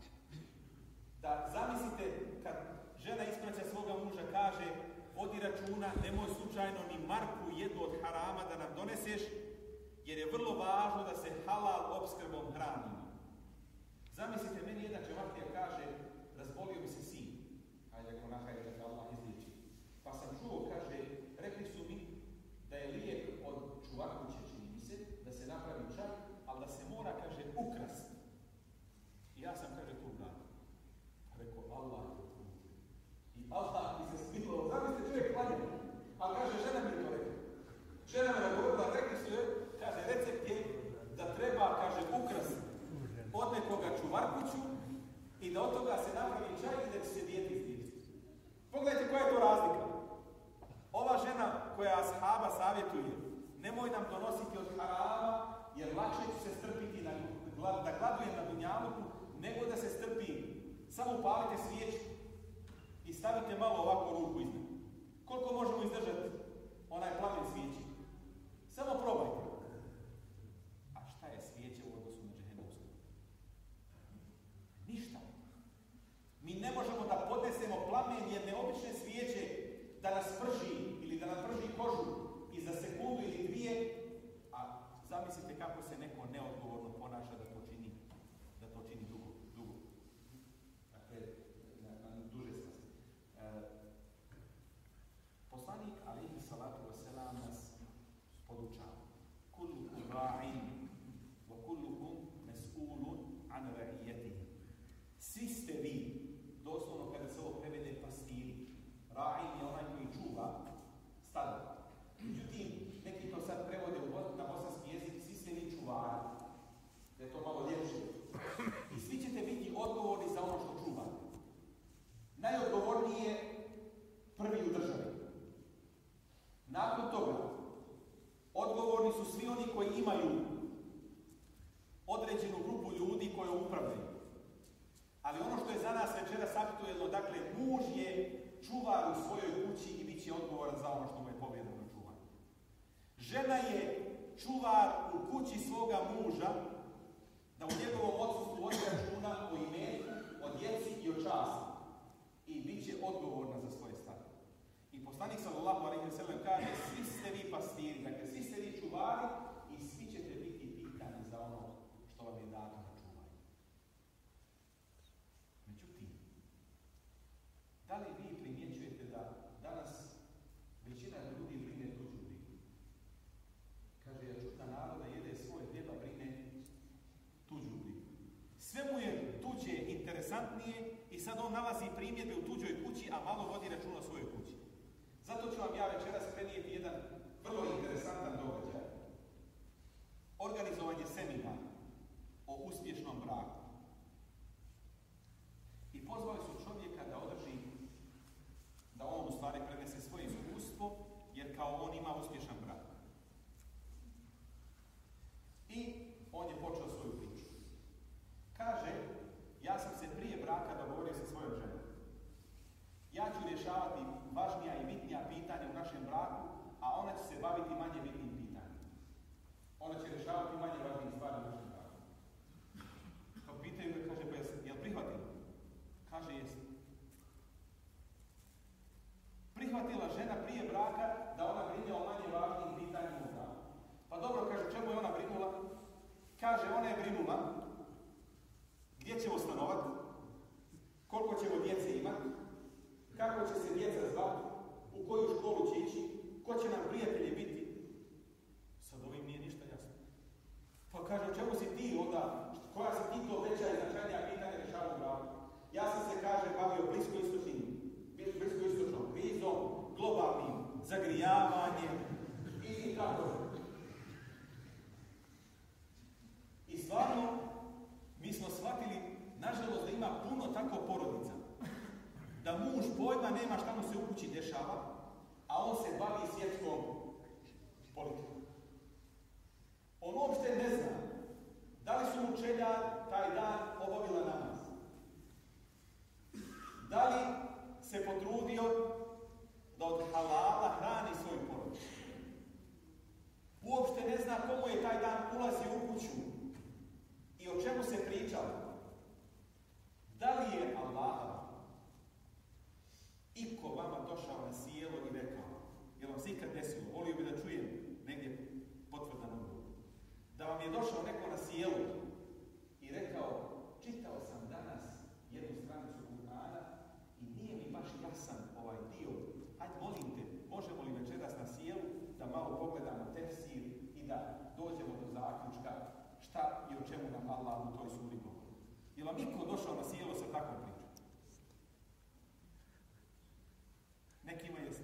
Da zamislite kad žena ispraća svoga muža, kaže: vodi računa, nemoj slučajno ni marku jednu od harama da nam doneseš, jer je vrlo važno da se halal opskrbom hranimo. Zamislite, meni jedna čevatlija kaže: razbolio mi se sin. Hajde, ako nahajde da Allah izliječi. Pa sam čuo, kaže, rekli su mi da je lijek od čuvakuće, čini mi se, da se napravi čaj, ali da se mora, kaže, ukrasti. I ja sam, kaže, tu uradio. Rekao: Allah je tu. I Allah mi se smilo. Zamislite, čovjek klanja. Ali kaže, žena mi je to rekla. Žena me nagovorila, rekli su je, kaže, recept je da treba, kaže, ukrasti od nekoga čuvarkuću i da od toga se napravi čaj i da će se dijete izdjeti. Pogledajte koja je to razlika. Ova žena koja ashaba savjetuje: nemoj nam donositi od harama, jer lakše ću se strpiti na, da gladujem na dunjaluku, nego da se strpim. Samo upalite svijeću i stavite malo ovako ruku iznad. Koliko možemo odgovorni su svi oni koji imaju određenu grupu ljudi koje upravljaju. Ali ono što je za nas večeras aktuelno, dakle, muž je čuvar u svojoj kući i bit će odgovoran za ono što mu je povjereno čuvanje. Žena je čuvar u kući svoga muža, da u njegovom odsustvu vodi računa o imetku, o djeci i o časti. I bit će odgovorna za svoje stvari. I poslanik sallallahu alejhi ve sellem kaže, svi ste vi pastiri, dakle, svi ste vi čuvari i svi ćete biti pitani za ono što vam je dato na čuvanje. Međutim, da li vi primjećujete da danas većina ljudi brine tuđu brigu? Kaže, ja čuta naroda jede svoje hljeba, brine tuđu brigu. Sve mu je tuđe interesantnije i sad on nalazi primjedbe u tuđoj kući, a malo vodi računa o svojoj kući. Zato ću vam ja večeras prenijeti jedan vrlo interesantan događaj. Organizovanje seminara o uspješnom braku. I pozvali su čovjeka da održi, da on u stvari prenese svoje iskustvo, jer kao on ima uspješan brak. I on je počeo svoju priču. Kaže, ja sam se prije braka dogovorio sa svojom ženom. Ja ću rješavati važnija i bitnija pitanja u našem braku, a ona će se baviti manje bitnim pitanjima. Ona će rješavati manje važnije stvari u našem braku. Kad pitaju ga, kaže, pa jel prihvatila? Kaže, jesi. Prihvatila žena prije braka da ona brine o manje važnijim pitanjima u braku. Pa dobro, kaže, čemu je ona brinula? Kaže, ona je brinula gdje ćemo stanovati, koliko ćemo djece imati, kako će se djeca zvati, u koju školu će ići, ko će nam prijatelji biti. Sad ovim nije ništa jasno. Pa kaže, o čemu si ti onda, koja si ti to veća i značajnija pitanja rješava u braku? Ja sam se, kaže, bavio bliskoistočnim, bliskoistočnom krizom, globalnim zagrijavanjem i tako. I stvarno, mi smo shvatili, nažalost, da ima puno tako porodica. Da muž pojma nema šta mu se u kući dešava, a on se bavi svjetskom politikom. On uopšte ne zna da li su mu čelja taj dan obavila namaz. Da li se potrudio da od halala hrani svoju porodicu. Uopšte ne zna komu je taj dan ulazio u kuću i o čemu se pričalo. Da li je Allah iko vama došao na sjelo i rekao, je vam se ikad desilo, volio bi da čujem negdje potvrdan odgovor, da vam je došao neko na sjelo i rekao, čitao sam danas jednu stranicu Kur'ana i nije mi baš jasan ovaj dio, hajde molim te, možemo li večeras na sjelu da malo pogledamo tefsir i da dođemo do zaključka šta i o čemu nam Allah u toj suri govori. Je vam niko došao na sjelo sa takvom pričom? Nekima jeste.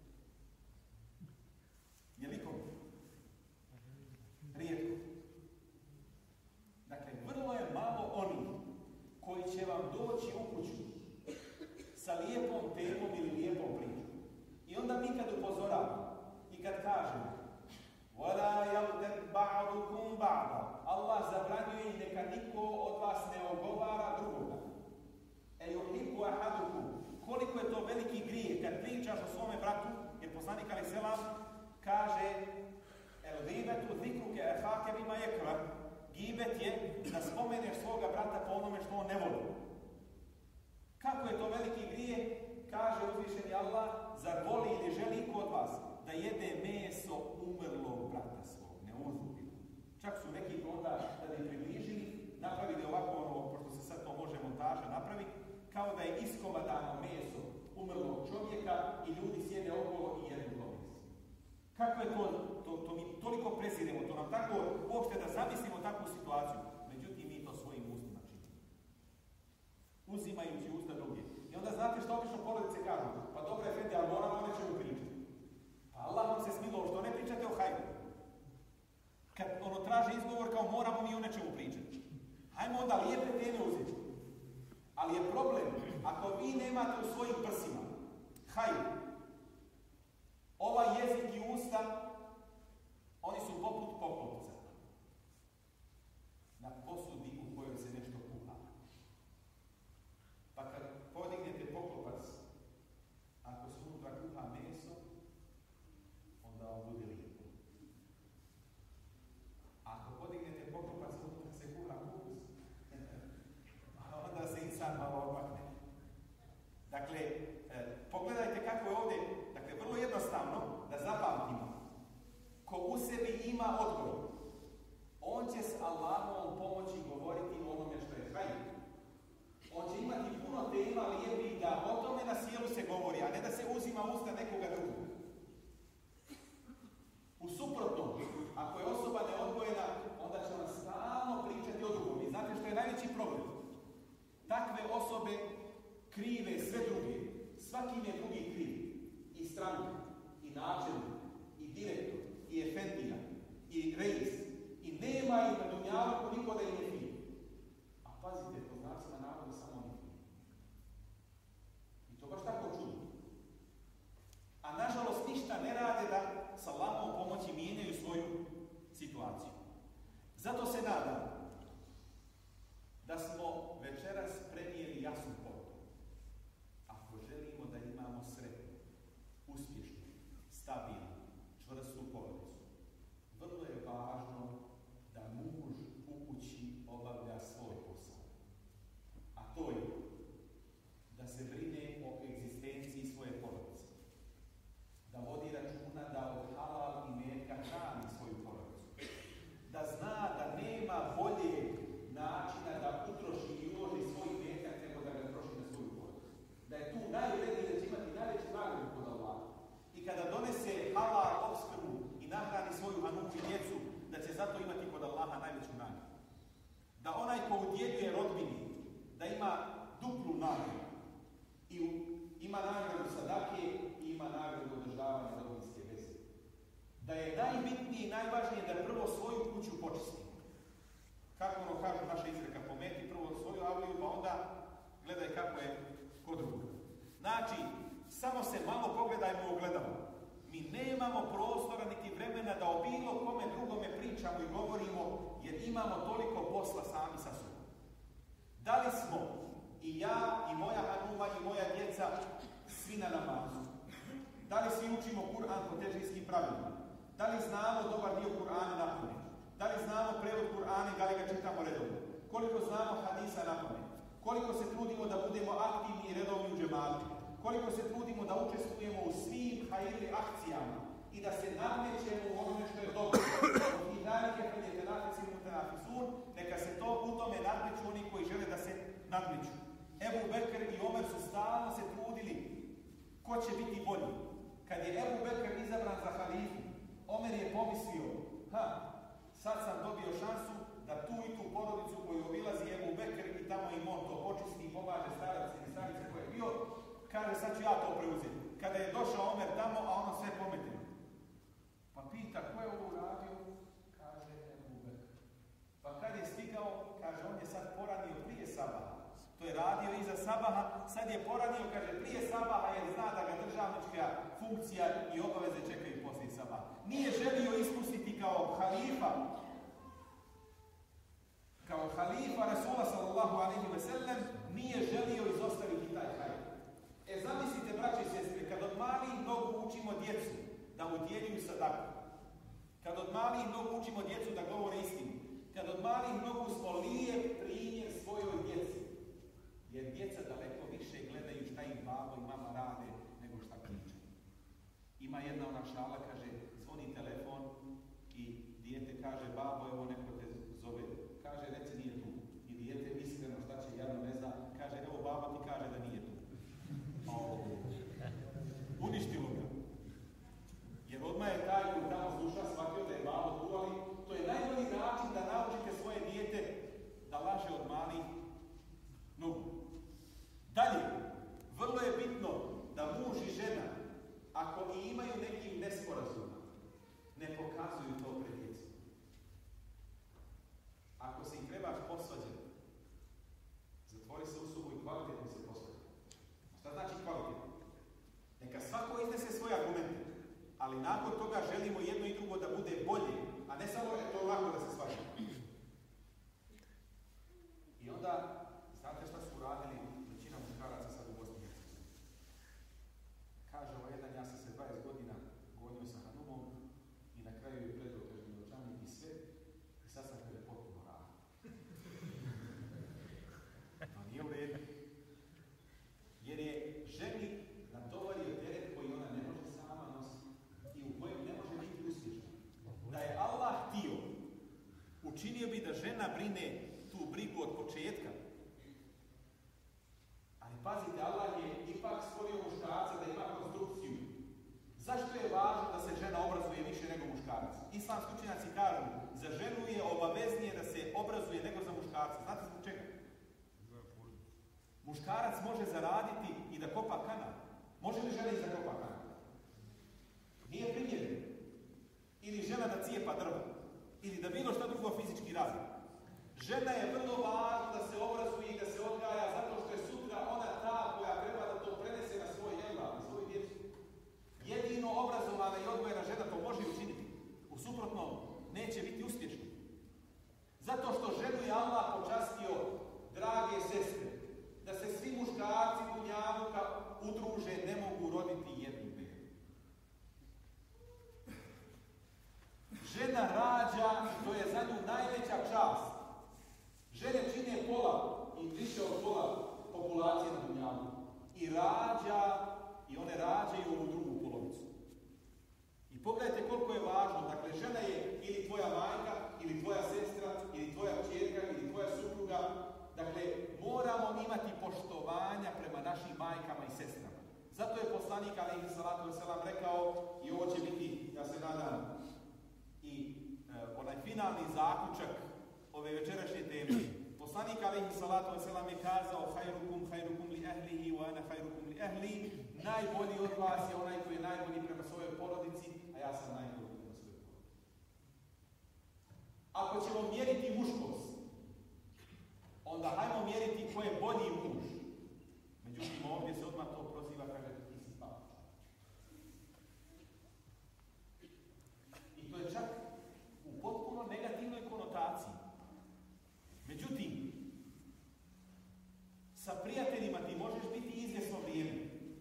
Je li kom? Rijetko. Dakle, vrlo je malo onih koji će vam doći u kuću sa lijepom temom ili lijepom pričom. I onda mi kad upozoravamo i kad kažemo وَلَا يَلْتَكْ بَعْضُكُمْ بَعْضًا, Allah zabranjuje i neka niko od vas ne ogovara drugoga. اَيُحِبُّ أَحَدُكُمْ, koliko je to veliki grije kad pričaš o svome bratu, jer poslanik alejhi selam kaže el-gībetu zikruke ahake bima yakrah, gibet je da spomeneš svoga brata po onome što on ne voli. Kako je to veliki grije? Kaže uzvišeni Allah, zar voli ili želi iko od vas da jede meso umrlog brata svog, ne uzubilo. Čak su neki onda, da bi približili, napravili ovako ono, pošto se sad to može montaža napraviti, kao da je iskomadano meso umrlog čovjeka i ljudi sjede okolo i jedu to meso. Kako je to, to, to mi toliko preziremo, to nam tako uopšte da zamislimo takvu situaciju. Međutim, mi to svojim ustima činimo. Uzimajući usta druge. I onda znate što obično porodice kažu, pa dobro je Fede, ali moramo o nečemu pričati. Pa Allah vam se smilao što ne pričate o hajdu. Kad ono traže izgovor kao moramo mi o nečemu pričati. Hajmo onda lijepe teme uzeti. Ali je problem, ako vi nemate u svojim prsima hajdu, ovaj jezik i usta, oni su poput ima odgovor. On će s Allahovom pomoći govoriti o onome što je hajr. On će imati puno tema lijepih da o tome na sjelu se govori, a ne da se uzima usta nekoga drugog. U suprotnom, ako je osoba neodgojena, onda će ona stalno pričati o drugom. I znate što je najveći problem? Takve osobe krive sve druge. Svaki im je drugi kriv. I stranka, i načelnik, i direktor, i efendija, i reis. I nema im na dunjaluku niko da im je kriv. A pazite, po znacima navoda samo oni kriv. I to baš tako čudno. A nažalost ništa ne rade da sa Allahom pomoći mijenjaju svoju situaciju. Zato se nadam da smo večeras prenijeli jasnu poruku. Ako želimo da imamo sretnu, uspješnu, stabilnu, čvrstu porodicu, vrlo je važno da muž u kući obavlja svoj posao. A to je da se brine o egzistenciji svoje porodice. Da vodi računa da od halal i metka hrani svoju porodicu. Da zna da nema bolje načina da utroši i uloži svoj metak nego da ga troši na svoju porodicu. Da je tu najvrednije, da će imati najveći nagradu kod Allaha. I kada donese halal opskrbu i nahrani svoju hanuku i djecu, da će zato imati kod Allaha najveću nagradu. Da onaj ko udjeljuje rodbini, da ima duplu nagradu. I ima nagradu sadake i ima nagradu održavanja rodbinske veze. Da je najbitnije i najvažnije da prvo svoju kuću počistimo. Kako ono kažu naša izreka, pometi prvo svoju avliju, pa onda gledaj kako je kod druga. Znači, samo se malo pogledajmo u ogledalo. Mi nemamo prostora niti vremena da o bilo kome drugome pričamo i govorimo, jer imamo toliko posla sami sa sobom. Da li smo i ja, i moja hanuma, i moja djeca svi na namazu? Da li svi učimo Kur'an po težijskim pravilima? Da li znamo dobar dio Kur'ana na pamet? Da li znamo prevod Kur'ana i da li ga čitamo redovno? Koliko znamo hadisa na pamet? Koliko se trudimo da budemo aktivni i redovni u džematu? Koliko se trudimo da učestvujemo u svim hajri akcijama i da se nadmećemo u onome što je dobro? I dalike predjete nafici mutanafisun, neka se to u tome nadmeću oni koji žele da se nadmeću. Ebu Bekr i Omer su stalno se trudili ko će biti bolji. Kad je Ebu Bekr izabran za halifu, Omer je pomislio, ha, sad sam dobio šansu da tu i tu porodicu koju obilazi Ebu Bekr i tamo im on to počisti i pomaže starac ili starice koje je bio, kaže sad ću ja to preuzeti. Kada je došao Omer tamo, a ono sve pometilo. Pa pita, ko je ovo uradio? Kaže Ebu Bekr. Pa kad je stigao, kaže on je sad poranio prije sabaha. To je radio iza sabaha, sad je poranio, kaže, prije sabaha jer zna da ga državnička funkcija i obaveze čekaju poslije sabaha. Nije želio ispustiti kao halifa, kao halifa Rasula sallallahu alejhi ve sellem, nije želio izostaviti taj hajr. E zamislite, braće i sestre, kad od malih nogu učimo djecu da udjeljuju sadaku, kad od malih nogu učimo djecu da govore istinu, kad od malih nogu smo lijep primjer svojoj djeci, jer djeca daleko više gledaju šta im babo i mama rade nego šta pričaju. Ima jedna ona šala, kaže, zvoni telefon i dijete kaže, babo, evo neko te zove. Kaže, reci nije tu. I dijete iskreno šta će, jadno ne zna, kaže, evo babo ti kaže da nije tu. O, uništilo ga. Jer odmah je taj koji tamo sluša shvatio da je babo tu, ali to je najbolji način da naučite svoje dijete da laže od malih nogu. Dalje, vrlo je bitno da muž i žena, ako i imaju neki nesporazum, ne pokazuju to pred djecom. Ako se im trebaš posvađati, zatvori se u sobu i kvalitetno se posvađati. Šta znači kvalitetno? Neka svako iznese svoje argumente, ali nakon toga želimo jedno i drugo da bude bolje, a ne samo je to lako da se svađa. I onda, znate šta su uradili većina muškaraca sad u Bosni i Hercegovini? Kaže ovaj jedan, ja sam se dvadeset godina gonio sa hanumom i na kraju je predao težni novčanik i sve, i sad sam kada je potpuno rado. To nije u redu. Jer je ženi natovario teret koji ona ne može sama nositi i u kojem ne može biti uspješna. Da je Allah Muškarac može zaraditi i da kopa kanal. Može li žena i da kopa kanal? Nije primjereno. Ili žena da cijepa drva. Ili da bilo šta drugo fizički radi. Žena je vrlo važna da se obrazuje i da se odgaja zato što je sutra ona ta koja treba da to prenese na svoj jelba, na svoju djecu. Jedino obrazovana i odgojena žena to može učiniti. U suprotnom neće biti uspješna. Zato što ženu je Allah počastio, drage sestre, da se svi muškarci dunjavuka udruže, ne mogu roditi jednu bebu. Žena rađa, to je za nju najveća čast. Žene čine pola i više od pola populacije na dunjavu. I rađa, i one rađaju ovu drugu polovicu. I pogledajte koliko je važno, dakle žena je ili tvoja majka, ili tvoja sestra, ili tvoja kćerka, ili tvoja supruga. Dakle, moramo imati poštovanja prema našim majkama i sestrama. Zato je poslanik alejhi salatu vesselam rekao, i ovo će biti, ja se nadam, i e, onaj finalni zaključak ove večerašnje teme. Poslanik alejhi salatu vesselam je kazao: "Khairukum khairukum li ahlihi wa ana khairukum li ahli." Najbolji od vas je onaj koji je najbolji prema svojoj porodici, a ja sam najbolji prema svojoj porodici. Ako ćemo mjeriti muškost, onda hajmo mjeriti ko je bolji muž. Međutim, ovdje se odmah to proziva, kaže, ti si papuč. I to je čak u potpuno negativnoj konotaciji. Međutim, sa prijateljima ti možeš biti izvjesno vrijeme.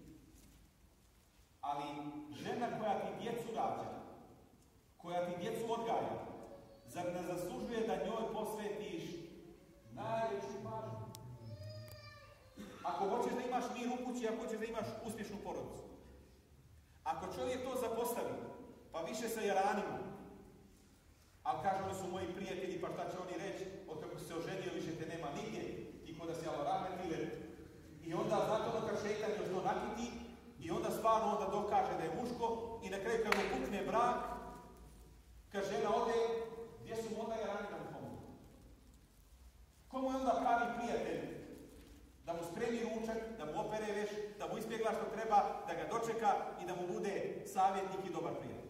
Ali žena koja ti djecu rađa, koja ti djecu odgaja, zar ne zaslužuje da njoj posvetiš najveću pažnju? Ako hoćeš da imaš mir u kući, ako hoćeš da imaš uspješnu porodicu. Ako čovjek to zapostavi, pa više sa jaranima, ali kažu oni su moji prijatelji, pa šta će oni reći, od kako si se oženio, više te nema nigdje, ti ko da si Allah rahmetile. I onda znate ono kad šeitan još to nakiti, i onda stvarno onda dokaže da je muško, i na kraju kad mu pukne brak, kad žena ode, gdje su mu onda jarani da mu pomogu? Komu je onda pravi prijatelj? Da mu spremi ručak, da mu opere veš, da mu ispjegla što treba, da ga dočeka i da mu bude savjetnik i dobar prijatelj.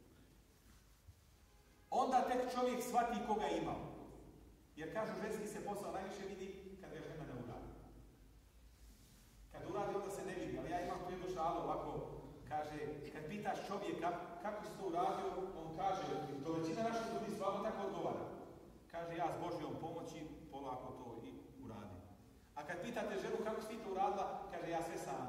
Onda tek čovjek shvati koga ima. Jer kažu, ženski se posao najviše vidi kad ga žena ne uradi. Kad uradi, onda se ne vidi. Ali ja imam tu jednu šalu ovako, kaže, kad pitaš čovjeka kako si to uradio, on kaže, to većina naših ljudi stvarno tako odgovara. Kaže, ja s Božjom pomoći polako to i uradim. A kad pitate ženu kako si ti to uradila, kaže, ja sve sama.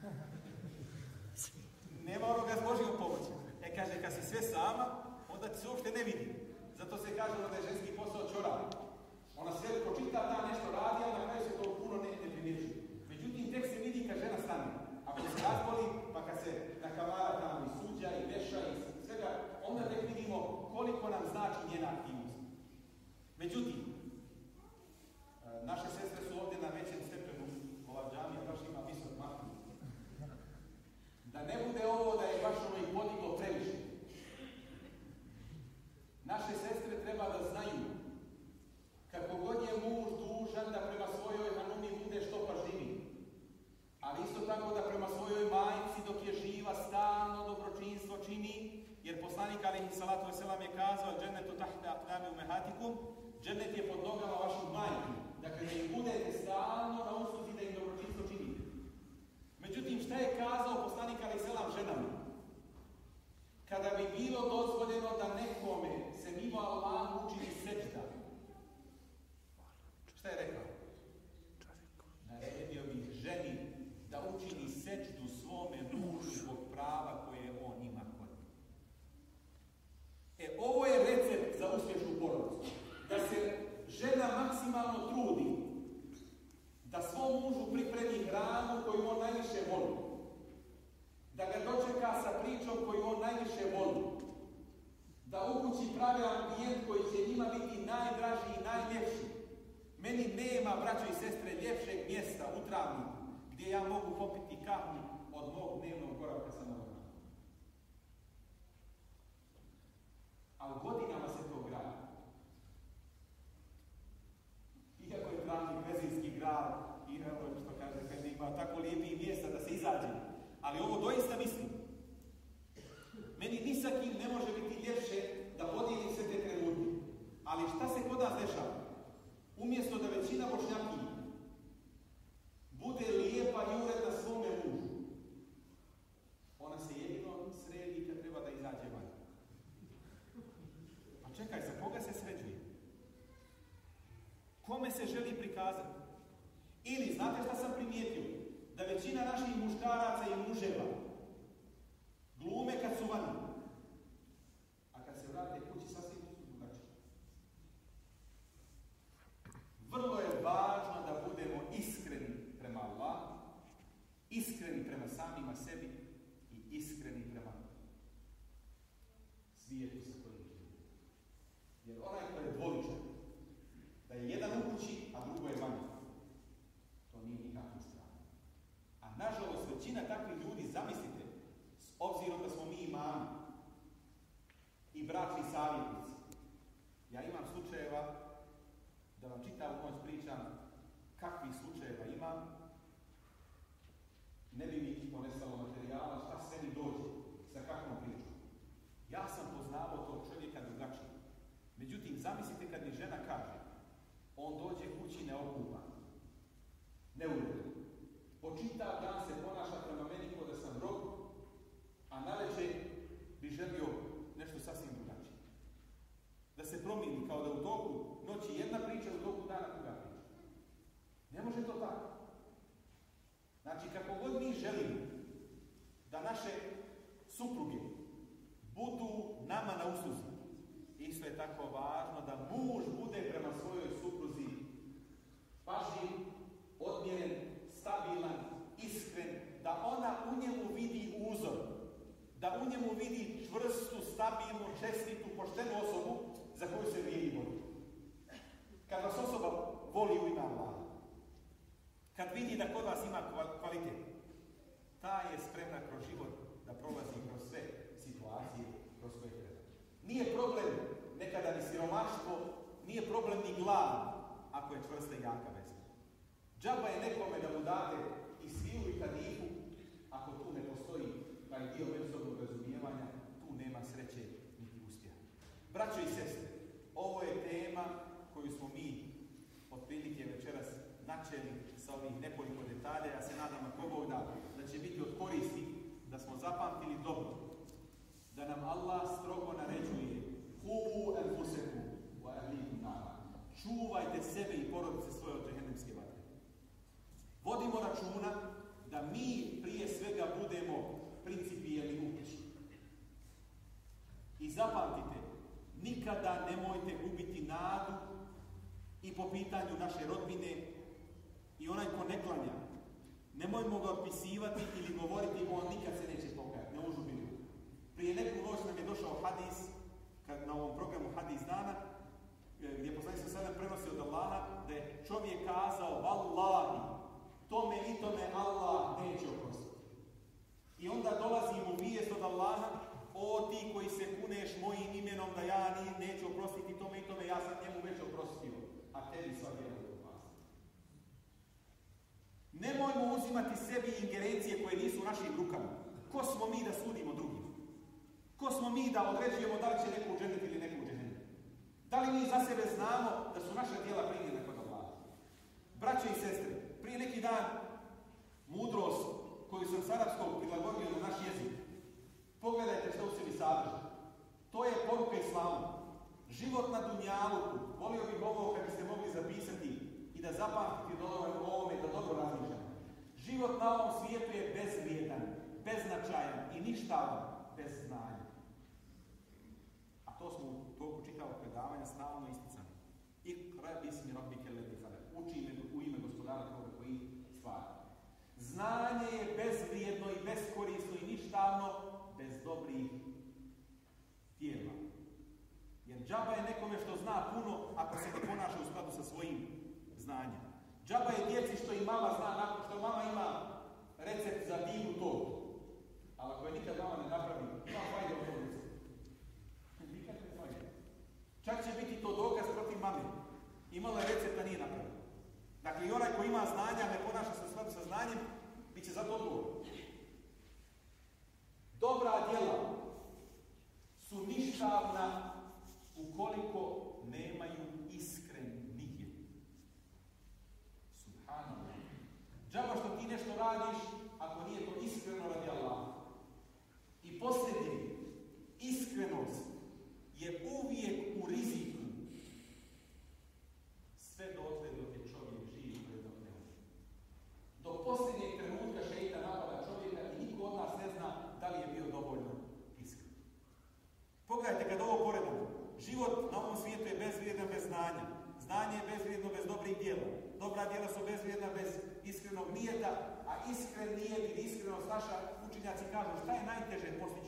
Nema onoga s Božjom pomoći. E kaže, kad si sve sama, onda ti se uopšte ne vidi. Zato se kaže da je ženski posao čorav. Ona sve pročita da nešto radi, a na kraju se to puno ne, ne primjećuje. Međutim, tek se vidi kad žena stane. Ako se razboli, pa kad se nakavara tamo i suđa i veša i svega, onda tek vidimo koliko nam znači njena aktivnost. Međutim, naše sestre su ovdje na većem stepenu, ova džamija baš ima visok maknu. Da ne bude ovo da je baš ono i podiglo previše. Naše sestre treba da znaju kako god je muž dužan da prema svojoj hanumi bude što pažljiviji. Ali isto tako da prema svojoj majci dok je živa stalno dobročinstvo čini, jer poslanik alejhi salatu vesselam je kazao: "Džennetu tahta aqdami ummahatikum", džennet je pod nogama vaših majki. Dakle, da im budete stalno na usluzi da im dobročinstvo činite. Međutim, šta je kazao poslanik alejhi selam ženama? Kada bi bilo dozvoljeno da nekome se mimo Allaha učini sećda, šta je rekao? Naredio bi ženi da učini sećdu svome mužu zbog prava koje on ima kod njega. E, ovo je recept za uspješnu porodicu. Da se žena maksimalno trudi da svom mužu pripremi hranu koju on najviše voli. Da ga dočeka sa pričom koju on najviše voli. Da u kući pravi ambijent koji će njima biti najdraži i najljepši. Meni nema, braćo i sestre, ljepšeg mjesta u Travniku gdje ja mogu popiti kahu od mog dnevnog boravka sa mojom. Ali godinama se to gradi. Iako je Travnik vezinski grad i što kaže kazati. Ili, znate šta sam primijetio? Da većina naših muškaraca i muževa glume kad su vani. A kad se vrate kući, sasvim su drugačiji. Vrlo je važno da budemo iskreni prema Allahu, iskreni prema samima sebi i iskreni prema svijetu sa kojim živimo. Jer onaj ko je dvoličan, da je jedan u kući, a drugo je vani, to nije nikakva strana. A nažalost, većina takvih ljudi, zamislite, s obzirom da smo mi imami i bračni savjetnici. Ja imam slučajeva, da vam čitavu noć pričam kakvih slučajeva imam, ne bi mi ponestalo materijala, šta sve mi dođe, sa kakvom pričom. Ja sam poznavao tog čovjeka drugačije. Međutim, zamislite kad mi žena kaže, on dođe kući neokupan, neuredan. Po čitav dan se ponaša prema meni kao da sam rob, a navečer bi želio nešto sasvim drugačije. Da se promijeni, kao da u toku noći jedna priča, u toku dana druga priča. Ne može to tako. Znači, kako god mi želimo da naše supruge budu nama na usluzi, isto je tako važno da muž bude prema svojoj supruzi pažljiv, odmjeren, stabilan, iskren, da ona u njemu vidi uzor, da u njemu vidi čvrstu, stabilnu, čestitu, poštenu osobu za koju se vrijedi voli. Kad vas osoba voli u ime Allaha, kad vidi da kod vas ima kvalitet, ta je spremna kroz život da prolazi kroz sve situacije kroz koje treba. Nije problem nekada ni siromaštvo, nije problem ni glad, ako je čvrsta i jaka veza. Džaba je nekome da mu date i svilu i kadifu, ako tu ne postoji taj dio međusobnog razumijevanja, tu nema sreće niti uspjeha. Braćo i sestre, ovo je tema koju smo mi otprilike večeras načeli sa ovih nekoliko detalja. Ja se nadam ako Bog da, da će biti od koristi, da smo zapamtili dobro, da nam Allah strogo naređuje Hu enfusekum wa ahlikum nara. Čuvajte sebe i porodice svoje od džehennemske vatre. Vodimo računa da mi prije svega budemo principijelni u kući. I zapamtite, nikada nemojte gubiti nadu i po pitanju naše rodbine i onaj ko ne klanja. Nemojmo ga otpisivati ili govoriti on nikad se neće pokajati, ne užubili. Prije neku noć nam je došao hadis, kad na ovom programu Hadis dana, gdje poslanik se sada prenosi od Allaha, da je čovjek kazao Wallahi, tome i tome Allah neće oprostiti. I onda dolazi mu vijest od Allaha, o ti koji se kuneš mojim imenom da ja ni neću oprostiti tome i tome, ja sam njemu već oprostio, a tebi sva djela je oprostio. Nemojmo uzimati sebi ingerencije koje nisu u našim rukama. Ko smo mi da sudimo drugim? Ko smo mi da određujemo da li će neko u džennet ili neko u džehennem? Da li mi za sebe znamo da su naša djela primljena kod Allaha? Braće i sestre, prije neki dan mudrost koju sam s arapskog prilagodio na naš jezik. Pogledajte što u sebi sadrži. To je poruka islama. Život na dunjaluku, volio bih ovo kad biste mogli zapisati i da zapamtite do ovome, da dobro razmišljamo. Život na ovom svijetu je bezvrijedan, beznačajan i ništavan bez znanja. A to smo u toku čitavog predavanja stalno isticani. Ikra bismi rabbike lezi halaq. Uči u ime gospodara toga koji stvara. Znanje je bezvrijedno i beskorisno i ništavno bez dobrih tijela. Jer džaba je nekome što zna puno ako se ne ponaša u skladu sa svojim znanjem. Džaba je djeci što i mama zna, nakon što mama ima recept za divnu tortu. Ali ako je nikad mama ne napravi, ima fajde od tog recepta. Nikad ne fajde. Čak će biti to dokaz protiv mame. Imala je recept, a nije napravila. Dakle, i onaj koji ima znanja, ne ponaša se u skladu sa znanjem, bit će za to odgovor. Znanje je bezvrijedno bez dobrih djela. Dobra djela su bezvrijedna bez iskrenog nijeta, a iskren nijet ili iskrenost naša učenjaci kažu šta je najteže postići